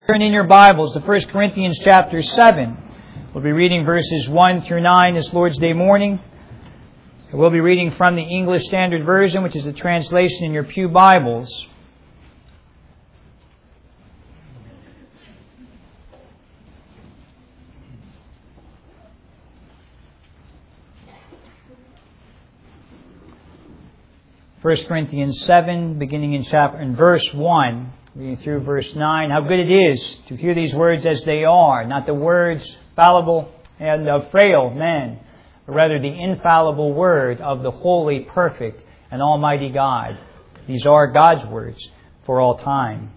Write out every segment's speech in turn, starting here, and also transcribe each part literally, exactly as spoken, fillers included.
Turn in your Bibles to First Corinthians chapter seven. We'll be reading verses one through nine this Lord's Day morning. We'll be reading from the English Standard Version, which is the translation in your pew Bibles. First Corinthians seven, beginning in chapter in verse one. Reading through verse nine, how good it is to hear these words as they are, not the words fallible and of frail men, but rather the infallible word of the holy, perfect, and almighty God. These are God's words for all time.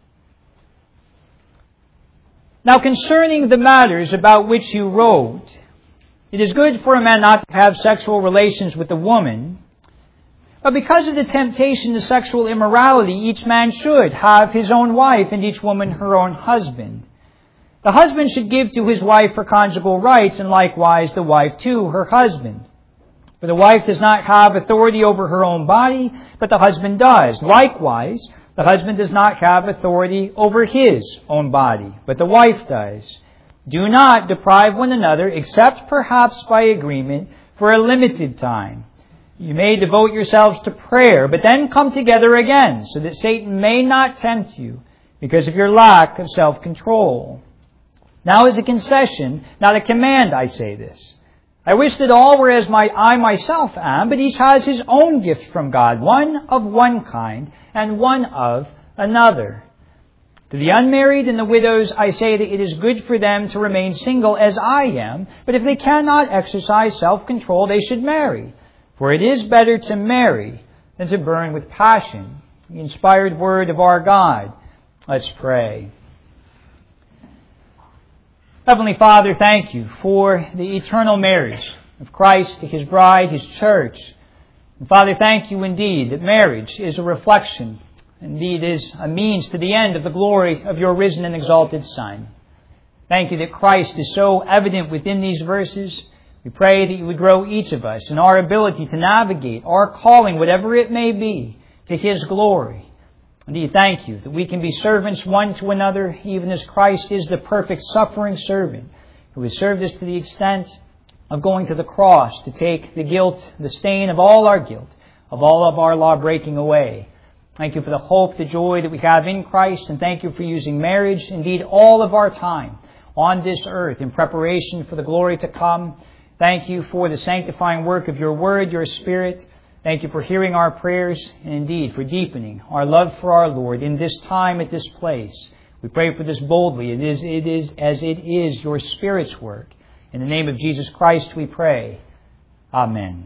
Now concerning the matters about which you wrote, it is good for a man not to have sexual relations with a woman, but because of the temptation to sexual immorality, each man should have his own wife and each woman her own husband. The husband should give to his wife her conjugal rights, and likewise the wife to her husband. For the wife does not have authority over her own body, but the husband does. Likewise, the husband does not have authority over his own body, but the wife does. Do not deprive one another, except perhaps by agreement, for a limited time. You may devote yourselves to prayer, but then come together again, so that Satan may not tempt you because of your lack of self-control. Now as a concession, not a command, I say this. I wish that all were as my, I myself am, but each has his own gift from God, one of one kind and one of another. To the unmarried and the widows, I say that it is good for them to remain single as I am, but if they cannot exercise self-control, they should marry. For it is better to marry than to burn with passion. The inspired word of our God. Let's pray. Heavenly Father, thank you for the eternal marriage of Christ to His bride, His church. And Father, thank you indeed that marriage is a reflection, indeed is a means to the end of the glory of your risen and exalted Son. Thank you that Christ is so evident within these verses. We pray that you would grow each of us in our ability to navigate our calling, whatever it may be, to His glory. Indeed, thank you that we can be servants one to another, even as Christ is the perfect suffering servant who has served us to the extent of going to the cross to take the guilt, the stain of all our guilt, of all of our law breaking away. Thank you for the hope, the joy that we have in Christ, and thank you for using marriage, indeed all of our time on this earth in preparation for the glory to come. Thank you for the sanctifying work of your word, your Spirit. Thank you for hearing our prayers and indeed for deepening our love for our Lord in this time, at this place. We pray for this boldly. It is, it is as it is your Spirit's work. In the name of Jesus Christ we pray. Amen.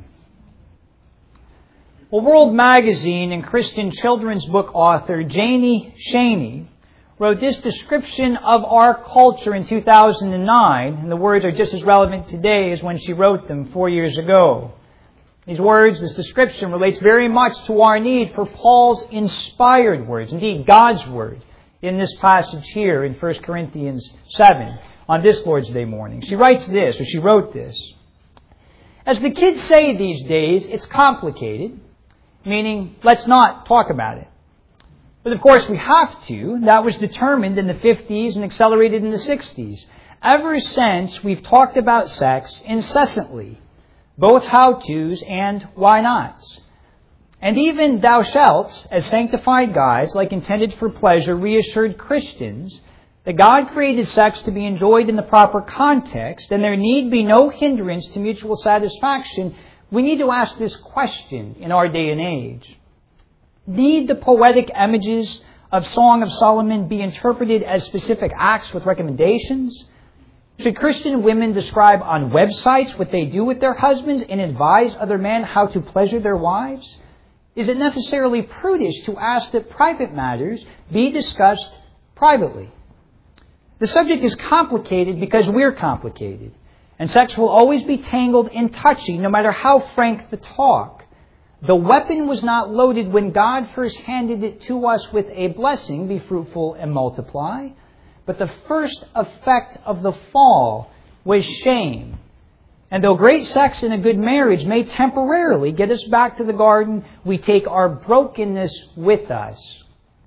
Well, World Magazine and Christian children's book author Janie Shaney wrote this description of our culture in two thousand nine, and the words are just as relevant today as when she wrote them four years ago. These words, this description, relates very much to our need for Paul's inspired words, indeed God's word, in this passage here in First Corinthians seven, on this Lord's Day morning. She writes this, or she wrote this. As the kids say these days, it's complicated, meaning let's not talk about it. But of course we have to. That was determined in the fifties and accelerated in the sixties. Ever since, we've talked about sex incessantly, both how-tos and why-nots. And even thou shalt, as sanctified guides, like intended for pleasure, reassured Christians that God created sex to be enjoyed in the proper context, and there need be no hindrance to mutual satisfaction. We need to ask this question in our day and age. Need the poetic images of Song of Solomon be interpreted as specific acts with recommendations? Should Christian women describe on websites what they do with their husbands and advise other men how to pleasure their wives? Is it necessarily prudish to ask that private matters be discussed privately? The subject is complicated because we're complicated, and sex will always be tangled and touchy no matter how frank the talk. The weapon was not loaded when God first handed it to us with a blessing, be fruitful and multiply. But the first effect of the fall was shame. And though great sex and a good marriage may temporarily get us back to the garden, we take our brokenness with us.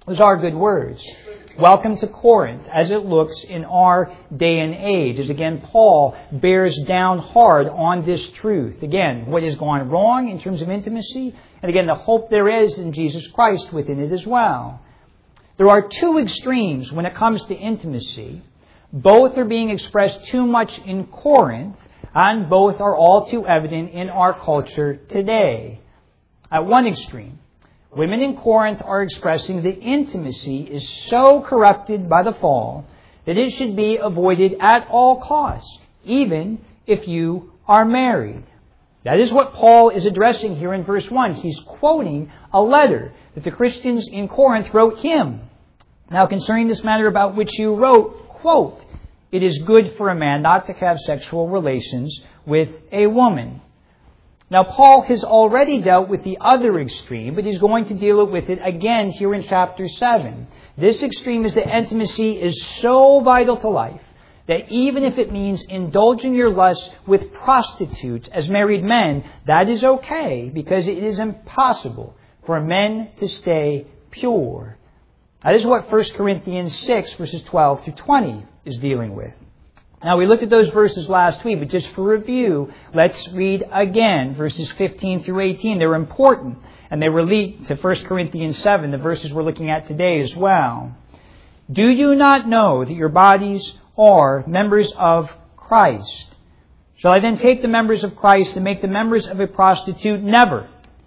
Those are good words. Welcome to Corinth, as it looks in our day and age, as again Paul bears down hard on this truth. Again, what has gone wrong in terms of intimacy, and again the hope there is in Jesus Christ within it as well. There are two extremes when it comes to intimacy. Both are being expressed too much in Corinth, and both are all too evident in our culture today. At one extreme, women in Corinth are expressing that intimacy is so corrupted by the fall that it should be avoided at all costs, even if you are married. That is what Paul is addressing here in verse one. He's quoting a letter that the Christians in Corinth wrote him. Now, concerning this matter about which you wrote, quote, "It is good for a man not to have sexual relations with a woman." Now, Paul has already dealt with the other extreme, but he's going to deal with it again here in chapter seven. This extreme is that intimacy is so vital to life that even if it means indulging your lust with prostitutes as married men, that is okay because it is impossible for men to stay pure. That is what First Corinthians six, verses twelve through twenty is dealing with. Now, we looked at those verses last week, but just for review, let's read again verses fifteen through eighteen. They're important, and they relate to First Corinthians seven, the verses we're looking at today as well. "Do you not know that your bodies are members of Christ? Shall I then take the members of Christ and make the members of a prostitute? Never.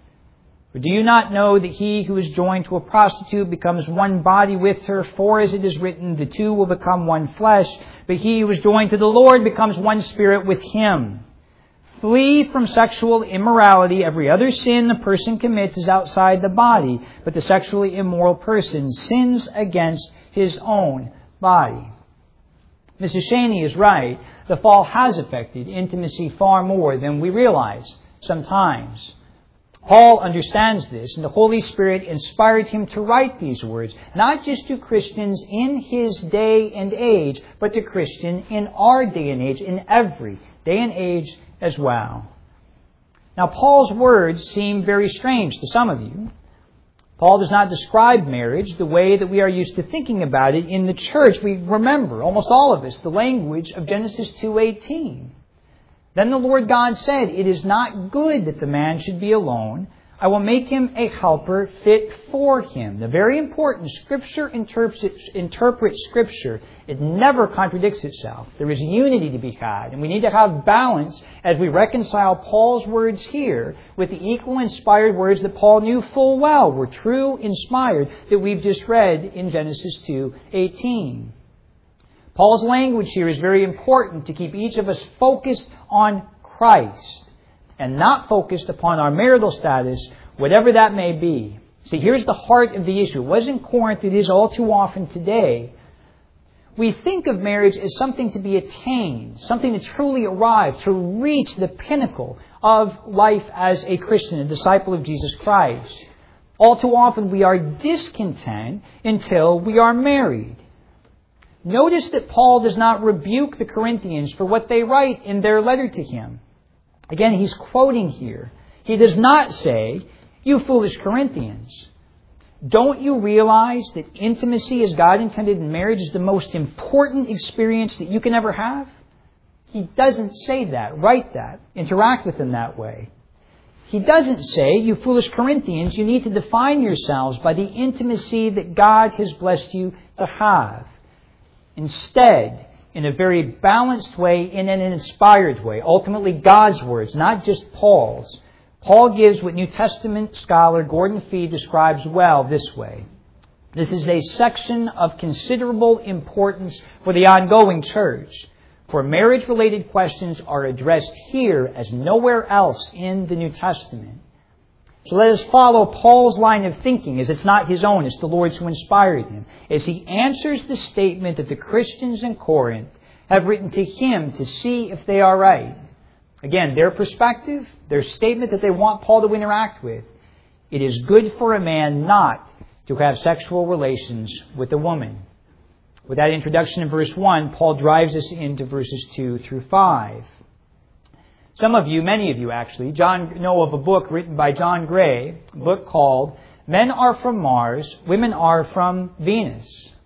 Or do you not know that he who is joined to a prostitute becomes one body with her? For as it is written, the two will become one flesh. But he who is joined to the Lord becomes one spirit with him. Flee from sexual immorality. Every other sin the person commits is outside the body, but the sexually immoral person sins against his own body." Missus Cheney is right. The fall has affected intimacy far more than we realize sometimes. Paul understands this, and the Holy Spirit inspired him to write these words, not just to Christians in his day and age, but to Christians in our day and age, in every day and age as well. Now, Paul's words seem very strange to some of you. Paul does not describe marriage the way that we are used to thinking about it in the church. We remember, almost all of us, the language of Genesis two eighteen. "Then the Lord God said, it is not good that the man should be alone. I will make him a helper fit for him." The very important, Scripture interprets, interprets Scripture. It never contradicts itself. There is unity to be had, and we need to have balance as we reconcile Paul's words here with the equal inspired words that Paul knew full well were true, inspired, that we've just read in Genesis two eighteen. Paul's language here is very important to keep each of us focused on Christ and not focused upon our marital status, whatever that may be. See, here's the heart of the issue. It was in Corinth, it is all too often today. We think of marriage as something to be attained, something to truly arrive, to reach the pinnacle of life as a Christian, a disciple of Jesus Christ. All too often we are discontent until we are married. Notice that Paul does not rebuke the Corinthians for what they write in their letter to him. Again, he's quoting here. He does not say, "You foolish Corinthians, don't you realize that intimacy as God intended in marriage is the most important experience that you can ever have?" He doesn't say that, write that, interact with them that way. He doesn't say, "You foolish Corinthians, you need to define yourselves by the intimacy that God has blessed you to have." Instead, in a very balanced way, in an inspired way, ultimately God's words, not just Paul's, Paul gives what New Testament scholar Gordon Fee describes well this way. This is a section of considerable importance for the ongoing church, for marriage-related questions are addressed here as nowhere else in the New Testament. So let us follow Paul's line of thinking, as it's not his own, it's the Lord's who inspired him, as he answers the statement that the Christians in Corinth have written to him to see if they are right. Again, their perspective, their statement that they want Paul to interact with. It is good for a man not to have sexual relations with a woman. With that introduction in verse one, Paul drives us into verses two through five. Some of you, many of you actually, John know of a book written by John Gray, a book called Men are from Mars, women are from Venus.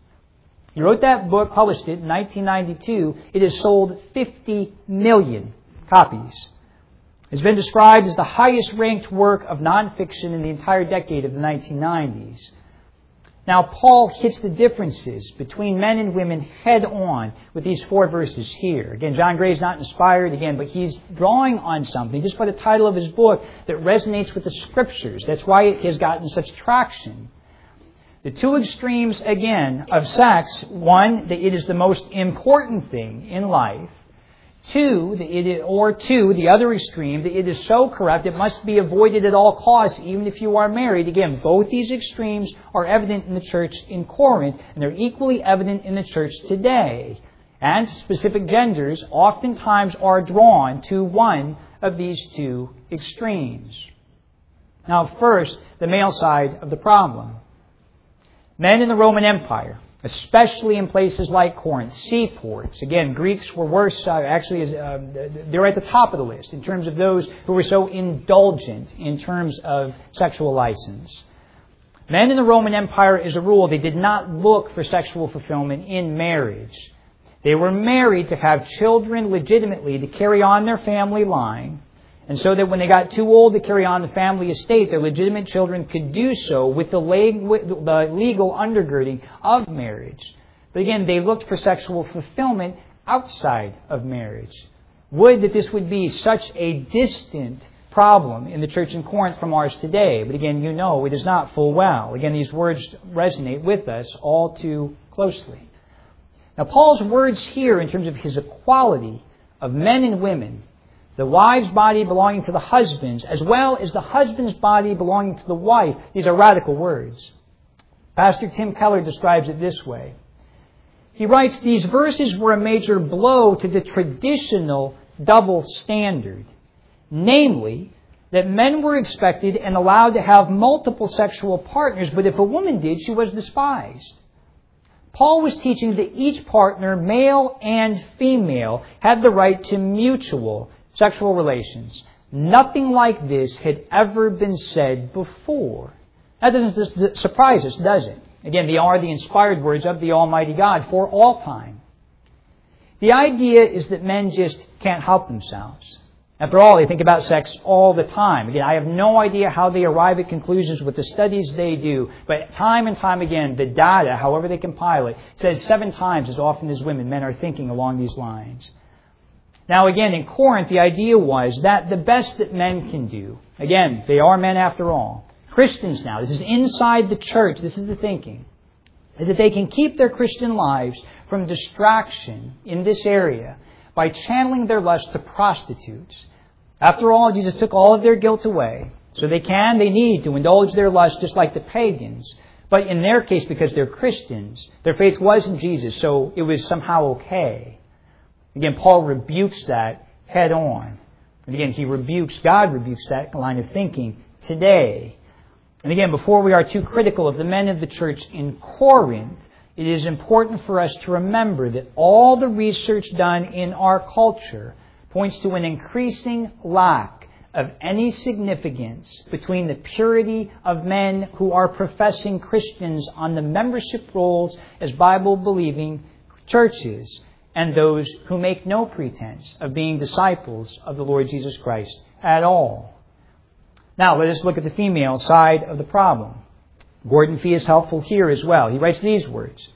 He wrote that book, published it in nineteen ninety-two. It has sold fifty million copies. It's been described as the highest ranked work of nonfiction in the entire decade of the nineteen nineties. Now, Paul hits the differences between men and women head on with these four verses here. Again, John Gray is not inspired again, but he's drawing on something just by the title of his book that resonates with the Scriptures. That's why it has gotten such traction. The two extremes, again, of sex. One, that it is the most important thing in life. Two, that it is, or two, the other extreme, that it is so corrupt it must be avoided at all costs, even if you are married. Again, both these extremes are evident in the church in Corinth, and they're equally evident in the church today. And specific genders oftentimes are drawn to one of these two extremes. Now, first, the male side of the problem. Men in the Roman Empire, especially in places like Corinth, seaports. Again, Greeks were worse, uh, actually, uh, they're at the top of the list in terms of those who were so indulgent in terms of sexual license. Men in the Roman Empire, as a rule, they did not look for sexual fulfillment in marriage. They were married to have children legitimately, to carry on their family line, and so that when they got too old to carry on the family estate, their legitimate children could do so with the legal undergirding of marriage. But again, they looked for sexual fulfillment outside of marriage. Would that this would be such a distant problem in the church in Corinth from ours today. But again, you know, it is not full well. Again, these words resonate with us all too closely. Now, Paul's words here in terms of his equality of men and women, the wife's body belonging to the husband's, as well as the husband's body belonging to the wife. These are radical words. Pastor Tim Keller describes it this way. He writes, these verses were a major blow to the traditional double standard. Namely, that men were expected and allowed to have multiple sexual partners, but if a woman did, she was despised. Paul was teaching that each partner, male and female, had the right to mutual sexual relations. Nothing like this had ever been said before. That doesn't just surprise us, does it? Again, they are the inspired words of the Almighty God for all time. The idea is that men just can't help themselves. After all, they think about sex all the time. Again, I have no idea how they arrive at conclusions with the studies they do, but time and time again, the data, however they compile it, says seven times as often as women, men are thinking along these lines. Now again, in Corinth, the idea was that the best that men can do, again, they are men after all, Christians now, this is inside the church, this is the thinking, is that they can keep their Christian lives from distraction in this area by channeling their lust to prostitutes. After all, Jesus took all of their guilt away, so they can, they need to indulge their lust just like the pagans. But in their case, because they're Christians, their faith was in Jesus, so it was somehow okay. Again, Paul rebukes that head on. And again, he rebukes, God rebukes that line of thinking today. And again, before we are too critical of the men of the church in Corinth, it is important for us to remember that all the research done in our culture points to an increasing lack of any significance between the purity of men who are professing Christians on the membership rolls as Bible-believing churches, and those who make no pretense of being disciples of the Lord Jesus Christ at all. Now, let us look at the female side of the problem. Gordon Fee is helpful here as well. He writes these words.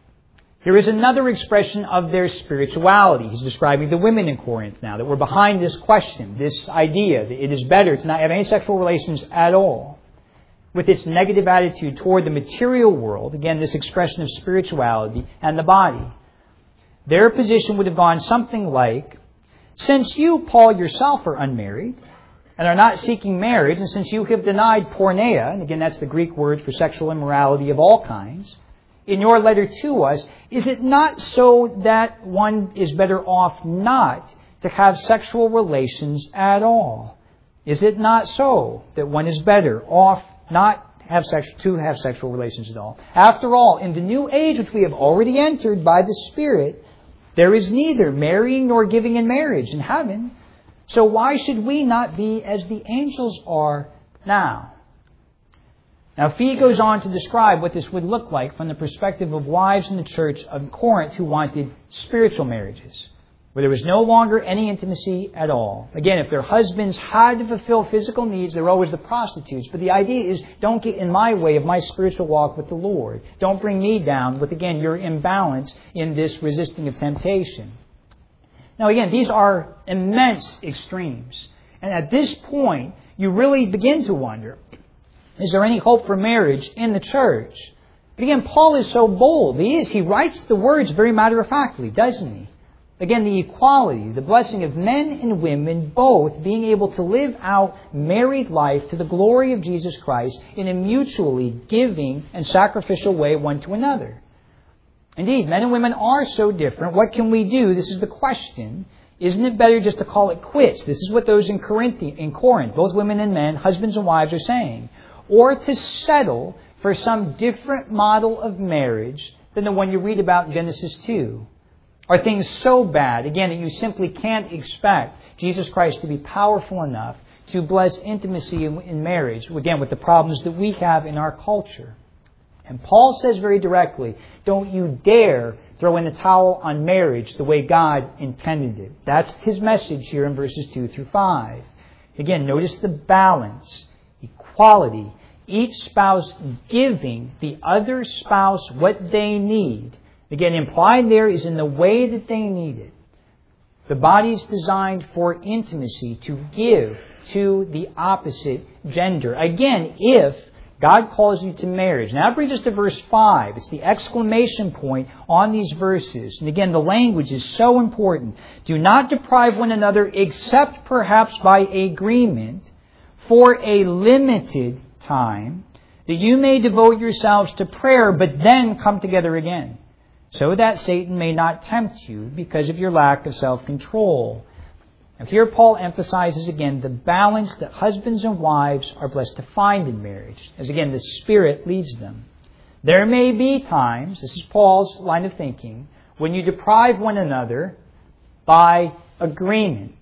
Here is another expression of their spirituality. He's describing the women in Corinth now that were behind this question, this idea that it is better to not have any sexual relations at all. With its negative attitude toward the material world, again, this expression of spirituality and the body. Their position would have gone something like, since you, Paul, yourself are unmarried and are not seeking marriage, and since you have denied porneia, and again that's the Greek word for sexual immorality of all kinds, in your letter to us, is it not so that one is better off not to have sexual relations at all? Is it not so that one is better off not have sex, to have sexual relations at all? After all, in the new age which we have already entered by the Spirit, there is neither marrying nor giving in marriage in heaven. So why should we not be as the angels are now? Now, Fee goes on to describe what this would look like from the perspective of wives in the church of Corinth who wanted spiritual marriages, where there was no longer any intimacy at all. Again, if their husbands had to fulfill physical needs, they were always the prostitutes. But the idea is, don't get in my way of my spiritual walk with the Lord. Don't bring me down with, again, your imbalance in this resisting of temptation. Now, again, these are immense extremes. And at this point, you really begin to wonder, is there any hope for marriage in the church? But again, Paul is so bold. He is. He writes the words very matter-of-factly, doesn't he? Again, the equality, the blessing of men and women both being able to live out married life to the glory of Jesus Christ in a mutually giving and sacrificial way one to another. Indeed, men and women are so different. What can we do? This is the question. Isn't it better just to call it quits? This is what those in Corinth, in Corinth, both women and men, husbands and wives, are saying. Or to settle for some different model of marriage than the one you read about in Genesis two. Are things so bad, again, that you simply can't expect Jesus Christ to be powerful enough to bless intimacy in, in marriage, again, with the problems that we have in our culture? And Paul says very directly, don't you dare throw in the towel on marriage the way God intended it. That's his message here in verses two through five. Again, notice the balance, equality, each spouse giving the other spouse what they need. Again, implied there is in the way that they need it. The body is designed for intimacy, to give to the opposite gender. Again, if God calls you to marriage. Now that brings us to verse five. It's the exclamation point on these verses. And again, the language is so important. Do not deprive one another except perhaps by agreement for a limited time, that you may devote yourselves to prayer, but then come together again, so that Satan may not tempt you because of your lack of self-control. And here Paul emphasizes again the balance that husbands and wives are blessed to find in marriage, as again the Spirit leads them. There may be times, this is Paul's line of thinking, when you deprive one another by agreement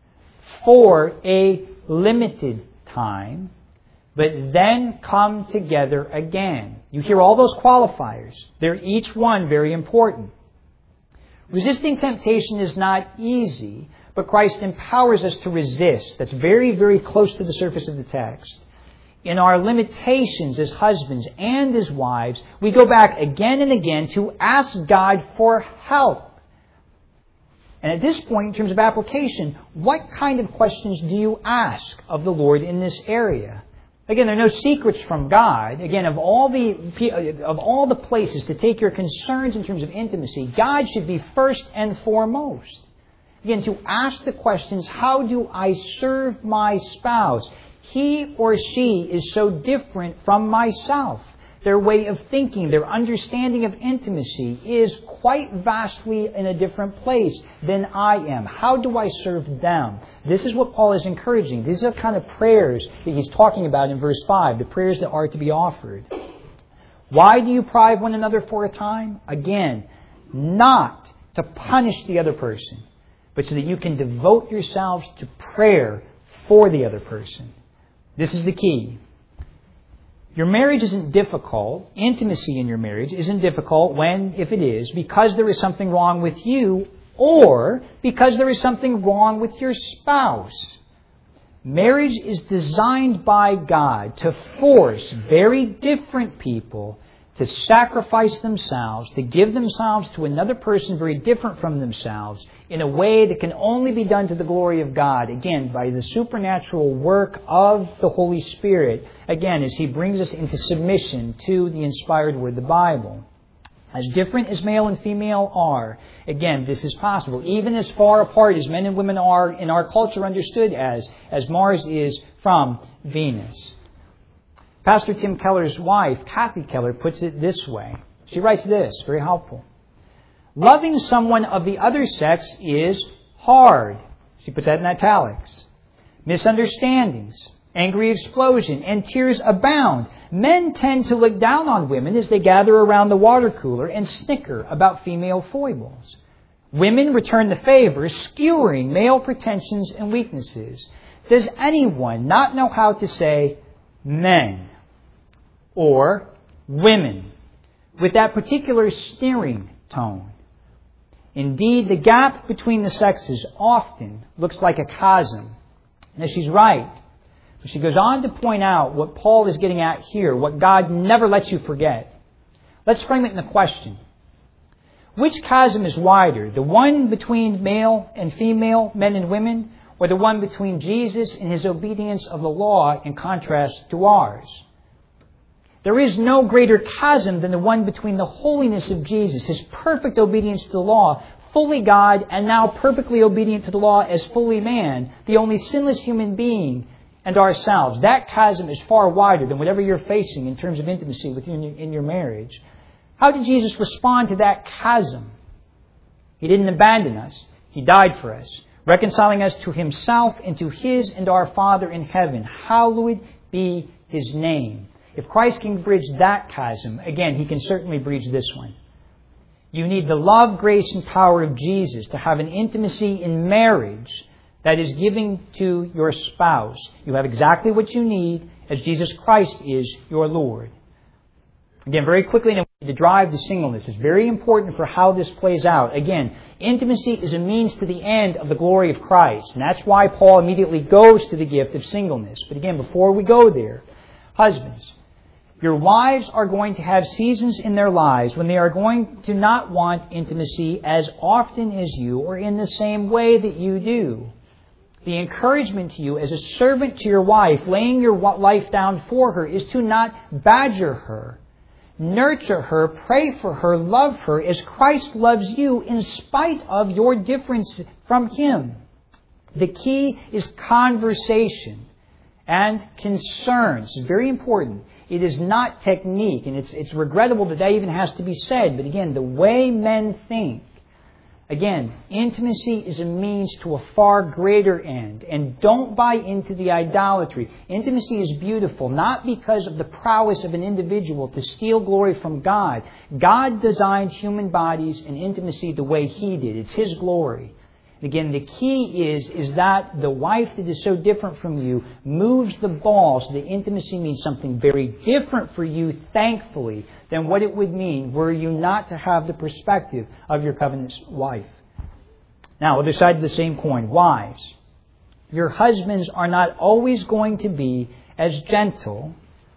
for a limited time, but then come together again. You hear all those qualifiers. They're each one very important. Resisting temptation is not easy, but Christ empowers us to resist. That's very, very close to the surface of the text. In our limitations as husbands and as wives, we go back again and again to ask God for help. And at this point, in terms of application, what kind of questions do you ask of the Lord in this area? Again, there are no secrets from God. Again, of all the of all the places to take your concerns in terms of intimacy, God should be first and foremost. Again, to ask the questions, how do I serve my spouse? He or she is so different from myself. Their way of thinking, their understanding of intimacy is quite vastly in a different place than I am. How do I serve them? This is what Paul is encouraging. These are the kind of prayers that he's talking about in verse five, the prayers that are to be offered. Why do you deprive one another for a time? Again, not to punish the other person, but so that you can devote yourselves to prayer for the other person. This is the key. Your marriage isn't difficult. Intimacy in your marriage isn't difficult when, if it is, because there is something wrong with you or because there is something wrong with your spouse. Marriage is designed by God to force very different people to sacrifice themselves, to give themselves to another person very different from themselves in a way that can only be done to the glory of God, again, by the supernatural work of the Holy Spirit, again, as He brings us into submission to the inspired Word, the Bible. As different as male and female are, again, this is possible. Even as far apart as men and women are in our culture understood as, as Mars is from Venus. Pastor Tim Keller's wife, Kathy Keller, puts it this way. She writes this, very helpful. Loving someone of the other sex is hard. She puts that in italics. Misunderstandings, angry explosion, and tears abound. Men tend to look down on women as they gather around the water cooler and snicker about female foibles. Women return the favor, skewering male pretensions and weaknesses. Does anyone not know how to say men? or women, with that particular sneering tone. Indeed, the gap between the sexes often looks like a chasm. Now, she's right. But she goes on to point out what Paul is getting at here, what God never lets you forget. Let's frame it in a question. Which chasm is wider, the one between male and female, men and women, or the one between Jesus and his obedience of the law in contrast to ours? There is no greater chasm than the one between the holiness of Jesus, his perfect obedience to the law, fully God, and now perfectly obedient to the law as fully man, the only sinless human being, and ourselves. That chasm is far wider than whatever you're facing in terms of intimacy within your, in your marriage. How did Jesus respond to that chasm? He didn't abandon us. He died for us, reconciling us to himself and to his and our Father in heaven. Hallowed be his name. If Christ can bridge that chasm, again, he can certainly bridge this one. You need the love, grace, and power of Jesus to have an intimacy in marriage that is giving to your spouse. You have exactly what you need as Jesus Christ is your Lord. Again, very quickly, to drive to singleness. It's very important for how this plays out. Again, intimacy is a means to the end of the glory of Christ. And that's why Paul immediately goes to the gift of singleness. But again, before we go there, husbands, your wives are going to have seasons in their lives when they are going to not want intimacy as often as you or in the same way that you do. The encouragement to you as a servant to your wife, laying your life down for her, is to not badger her. Nurture her, pray for her, love her as Christ loves you in spite of your difference from him. The key is conversation and concerns. It's very important. It is not technique, and it's it's regrettable that that even has to be said. But again, the way men think, again, intimacy is a means to a far greater end. And don't buy into the idolatry. Intimacy is beautiful, not because of the prowess of an individual to steal glory from God. God designed human bodies and intimacy the way he did. It's his glory. Again, the key is, is that the wife that is so different from you moves the ball so that intimacy means something very different for you, thankfully, than what it would mean were you not to have the perspective of your covenant wife. Now, other side of the same coin, wives. Your husbands are not always going to be as gentle,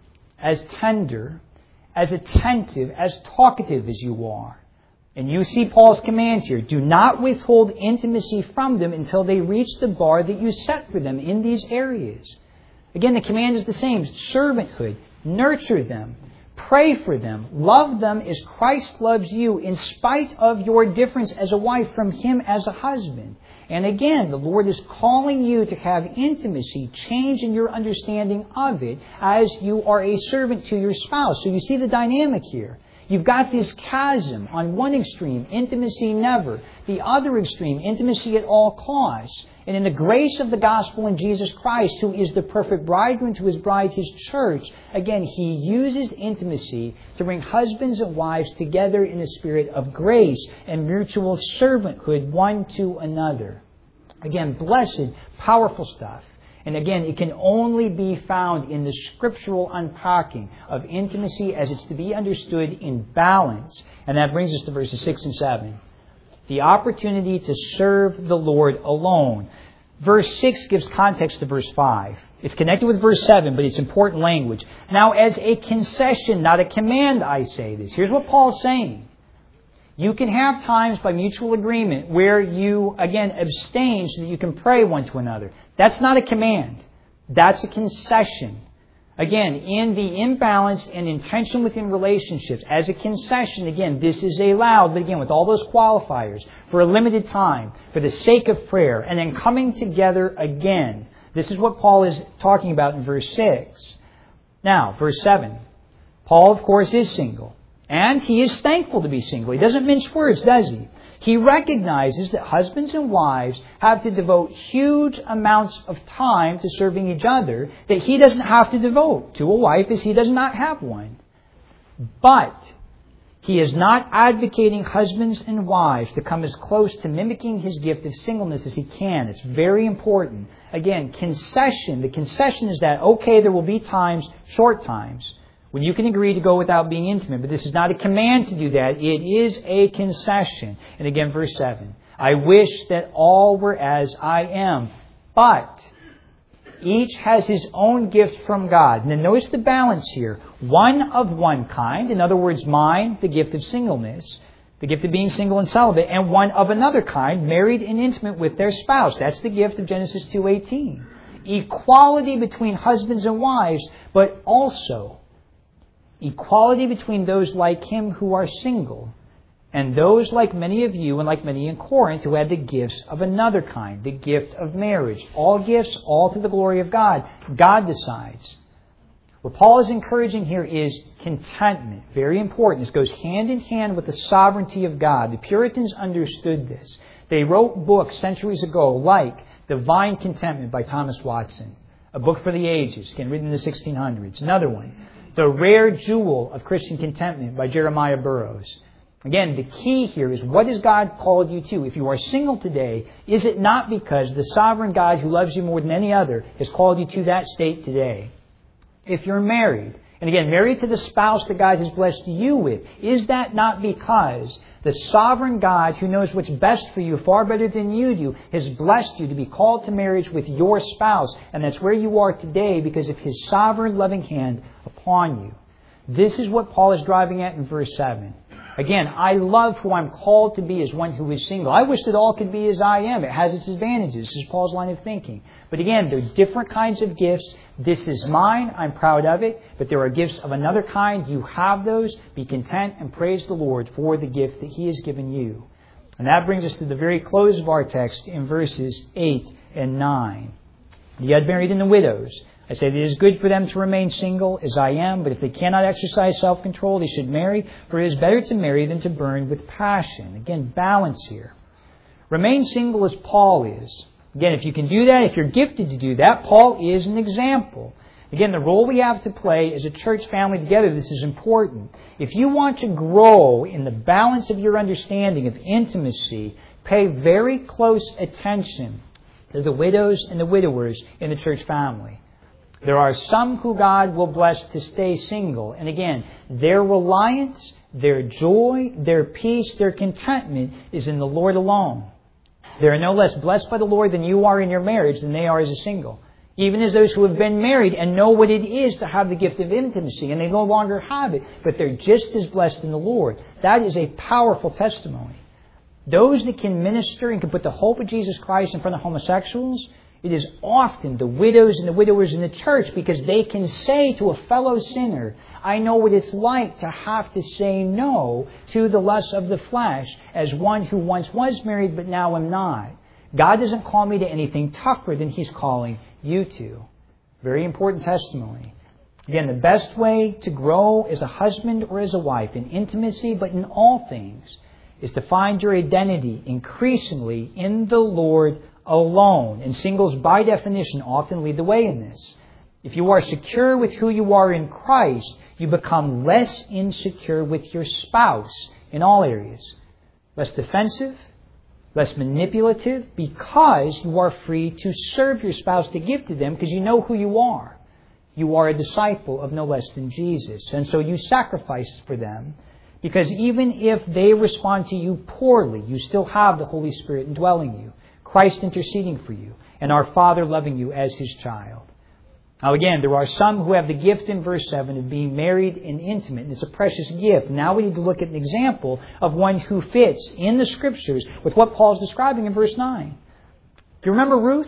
as tender, as attentive, as talkative as you are. And you see Paul's command here. Do not withhold intimacy from them until they reach the bar that you set for them in these areas. Again, the command is the same. Servanthood. Nurture them. Pray for them. Love them as Christ loves you in spite of your difference as a wife from him as a husband. And again, the Lord is calling you to have intimacy, change in your understanding of it as you are a servant to your spouse. So you see the dynamic here. You've got this chasm. On one extreme, intimacy never. The other extreme, intimacy at all costs. And in the grace of the gospel in Jesus Christ, who is the perfect bridegroom to his bride, his church, again, he uses intimacy to bring husbands and wives together in a spirit of grace and mutual servanthood one to another. Again, blessed, powerful stuff. And again, it can only be found in the scriptural unpacking of intimacy as it's to be understood in balance. And that brings us to verses six and seven. The opportunity to serve the Lord alone. Verse six gives context to verse five. It's connected with verse seven, but it's important language. Now, as a concession, not a command, I say this. Here's what Paul's saying. You can have times by mutual agreement where you, again, abstain so that you can pray one to another. That's not a command. That's a concession. Again, in the imbalance and intention within relationships, as a concession, again, this is allowed, but again, with all those qualifiers, for a limited time, for the sake of prayer, and then coming together again. This is what Paul is talking about in verse six. Now, verse seven. Paul, of course, is single. And he is thankful to be single. He doesn't mince words, does he? He recognizes that husbands and wives have to devote huge amounts of time to serving each other that he doesn't have to devote to a wife as he does not have one. But he is not advocating husbands and wives to come as close to mimicking his gift of singleness as he can. It's very important. Again, concession. The concession is that, okay, there will be times, short times, when you can agree to go without being intimate. But this is not a command to do that. It is a concession. And again, verse seven. I wish that all were as I am, but each has his own gift from God. And then notice the balance here. One of one kind, in other words, mine, the gift of singleness, the gift of being single and celibate, and one of another kind, married and intimate with their spouse. That's the gift of Genesis two eighteen. Equality between husbands and wives, but also equality between those like him who are single and those like many of you and like many in Corinth who had the gifts of another kind, the gift of marriage. All gifts, all to the glory of God. God decides. What Paul is encouraging here is contentment. Very important. This goes hand in hand with the sovereignty of God. The Puritans understood this. They wrote books centuries ago like Divine Contentment by Thomas Watson, a book for the ages, again written in the sixteen hundreds. Another one, The Rare Jewel of Christian Contentment by Jeremiah Burroughs. Again, the key here is, what has God called you to? If you are single today, is it not because the sovereign God who loves you more than any other has called you to that state today? If you're married, and again, married to the spouse that God has blessed you with, is that not because the sovereign God who knows what's best for you far better than you do has blessed you to be called to marriage with your spouse? And that's where you are today because of His sovereign loving hand upon you. This is what Paul is driving at in verse seven. Again, I love who I'm called to be as one who is single. I wish that all could be as I am. It has its advantages. This is Paul's line of thinking. But again, there are different kinds of gifts. This is mine. I'm proud of it. But there are gifts of another kind. You have those. Be content and praise the Lord for the gift that He has given you. And that brings us to the very close of our text in verses eight and nine. The unmarried and the widows. I say that it is good for them to remain single, as I am, but if they cannot exercise self-control, they should marry, for it is better to marry than to burn with passion. Again, balance here. Remain single as Paul is. Again, if you can do that, if you're gifted to do that, Paul is an example. Again, the role we have to play as a church family together, this is important. If you want to grow in the balance of your understanding of intimacy, pay very close attention to the widows and the widowers in the church family. There are some who God will bless to stay single. And again, their reliance, their joy, their peace, their contentment is in the Lord alone. They are no less blessed by the Lord than you are in your marriage than they are as a single. Even as those who have been married and know what it is to have the gift of intimacy, and they no longer have it, but they're just as blessed in the Lord. That is a powerful testimony. Those that can minister and can put the hope of Jesus Christ in front of homosexuals, it is often the widows and the widowers in the church, because they can say to a fellow sinner, I know what it's like to have to say no to the lust of the flesh as one who once was married but now am not. God doesn't call me to anything tougher than He's calling you to. Very important testimony. Again, the best way to grow as a husband or as a wife in intimacy, but in all things, is to find your identity increasingly in the Lord alone. And singles, by definition, often lead the way in this. If you are secure with who you are in Christ, you become less insecure with your spouse in all areas. Less defensive, less manipulative, because you are free to serve your spouse, to give to them, because you know who you are. You are a disciple of no less than Jesus. And so you sacrifice for them, because even if they respond to you poorly, you still have the Holy Spirit indwelling you, Christ interceding for you, and our Father loving you as His child. Now again, there are some who have the gift in verse seven of being married and intimate, and it's a precious gift. Now we need to look at an example of one who fits in the Scriptures with what Paul's describing in verse nine. Do you remember Ruth?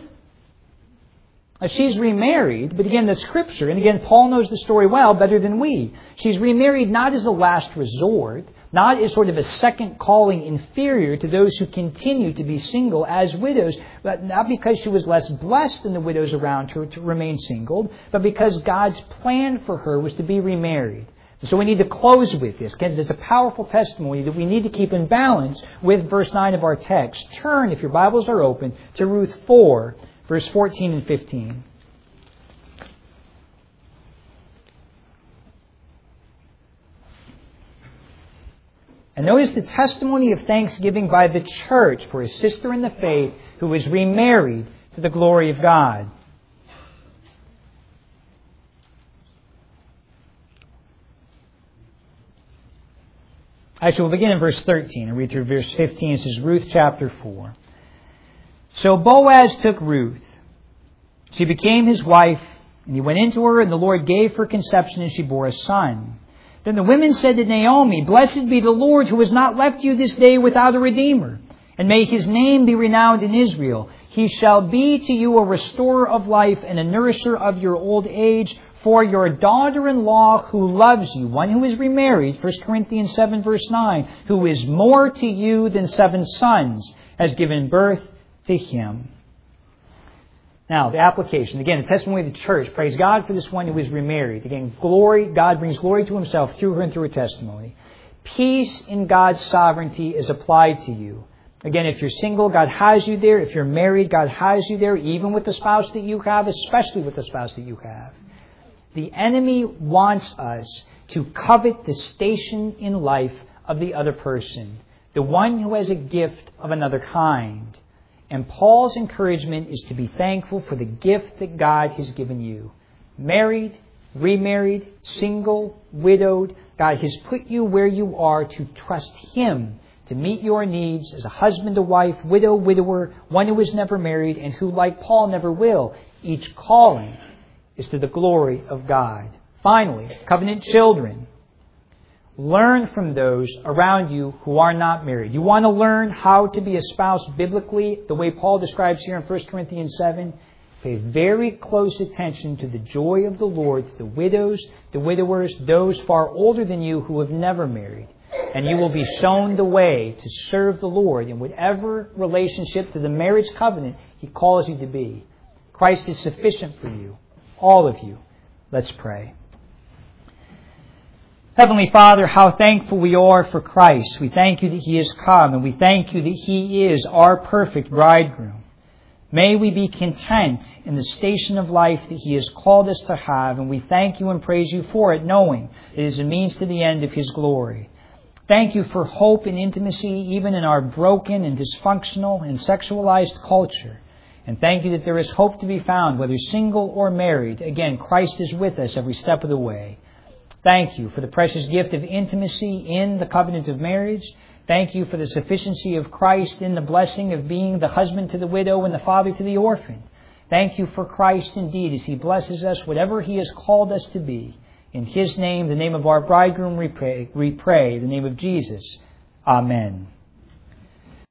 Now, she's remarried, but again, the Scripture, and again, Paul knows the story well, better than we. She's remarried not as a last resort, not as sort of a second calling inferior to those who continue to be single as widows, but not because she was less blessed than the widows around her to remain single, but because God's plan for her was to be remarried. So we need to close with this, because it's a powerful testimony that we need to keep in balance with verse nine of our text. Turn, if your Bibles are open, to Ruth four, verse fourteen and fifteen. And notice the testimony of thanksgiving by the church for a sister in the faith who is remarried to the glory of God. Actually, we'll begin in verse thirteen and read through verse fifteen. It says, Ruth chapter four. So Boaz took Ruth. She became his wife, and he went into her, and the Lord gave her conception, and she bore a son. Then the women said to Naomi, Blessed be the Lord, who has not left you this day without a redeemer, and may his name be renowned in Israel. He shall be to you a restorer of life and a nourisher of your old age. For your daughter-in-law who loves you, one who is remarried, First Corinthians seven verse nine, who is more to you than seven sons, has given birth to him. Now, the application. Again, the testimony of the church. Praise God for this one who is remarried. Again, glory, God brings glory to himself through her and through her testimony. Peace in God's sovereignty is applied to you. Again, if you're single, God has you there. If you're married, God has you there, even with the spouse that you have, especially with the spouse that you have. The enemy wants us to covet the station in life of the other person, the one who has a gift of another kind. And Paul's encouragement is to be thankful for the gift that God has given you. Married, remarried, single, widowed, God has put you where you are to trust Him to meet your needs as a husband, a wife, widow, widower, one who is never married, and who, like Paul, never will. Each calling is to the glory of God. Finally, covenant children. Learn from those around you who are not married. You want to learn how to be a spouse biblically, the way Paul describes here in First Corinthians seven? Pay very close attention to the joy of the Lord, to the widows, the widowers, those far older than you who have never married. And you will be shown the way to serve the Lord in whatever relationship to the marriage covenant He calls you to be. Christ is sufficient for you. All of you. Let's pray. Heavenly Father, how thankful we are for Christ. We thank you that He has come, and we thank you that He is our perfect bridegroom. May we be content in the station of life that He has called us to have, and we thank you and praise you for it, knowing it is a means to the end of His glory. Thank you for hope and intimacy, even in our broken and dysfunctional and sexualized culture. And thank you that there is hope to be found, whether single or married. Again, Christ is with us every step of the way. Thank you for the precious gift of intimacy in the covenant of marriage. Thank you for the sufficiency of Christ in the blessing of being the husband to the widow and the father to the orphan. Thank you for Christ indeed as He blesses us, whatever He has called us to be. In His name, the name of our bridegroom, we pray, we pray the name of Jesus. Amen.